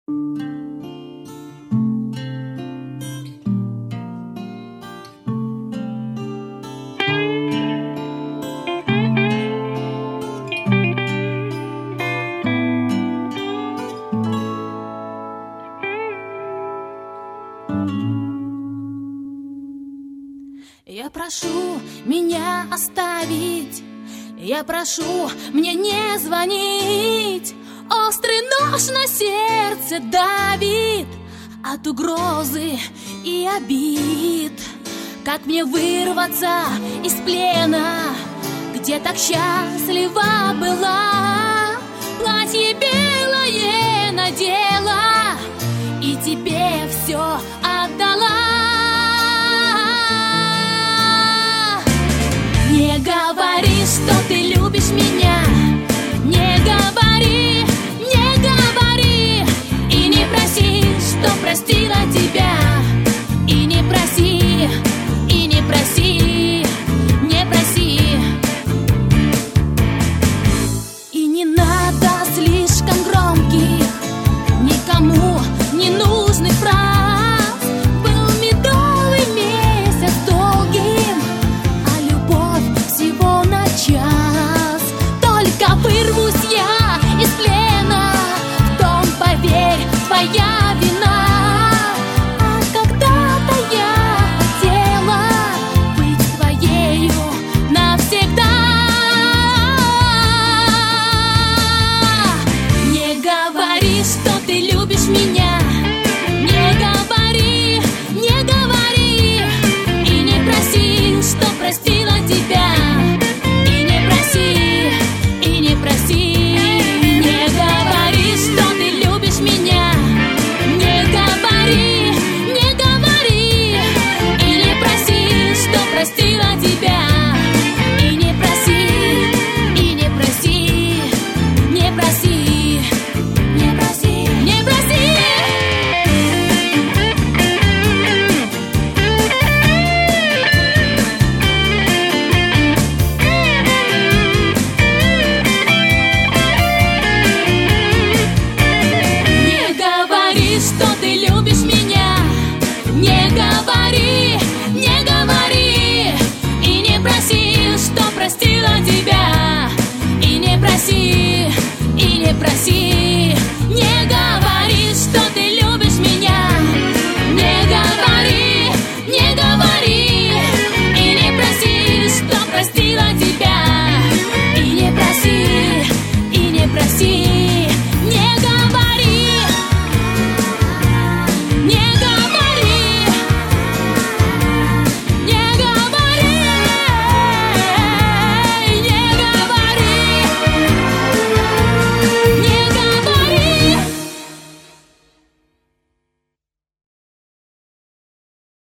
Я прошу меня оставить, я прошу мне не звонить. Острый нож на сердце давит от угрозы и обид. Как мне вырваться из плена, где так счастлива была? Платье белое надела и тебе все отдала. Не говори, что ты любишь меня, не говори, и не проси, что простила тебя, и не проси, не проси. И не надо слишком громких, никому не нужных фраз. Был медовый месяц долгим, а любовь всего на час. Только вырвусь я из плена, в том, поверь, твоя вина. А когда-то я хотела быть твоею навсегда. Не говори, что ты любишь меня, не говори, и не проси, что простила тебя, и не проси. Не говори, что ты любишь меня, не говори, и не проси, что простила тебя, и не проси. Что ты любишь меня, не говори, и не проси, что простила тебя, и не проси.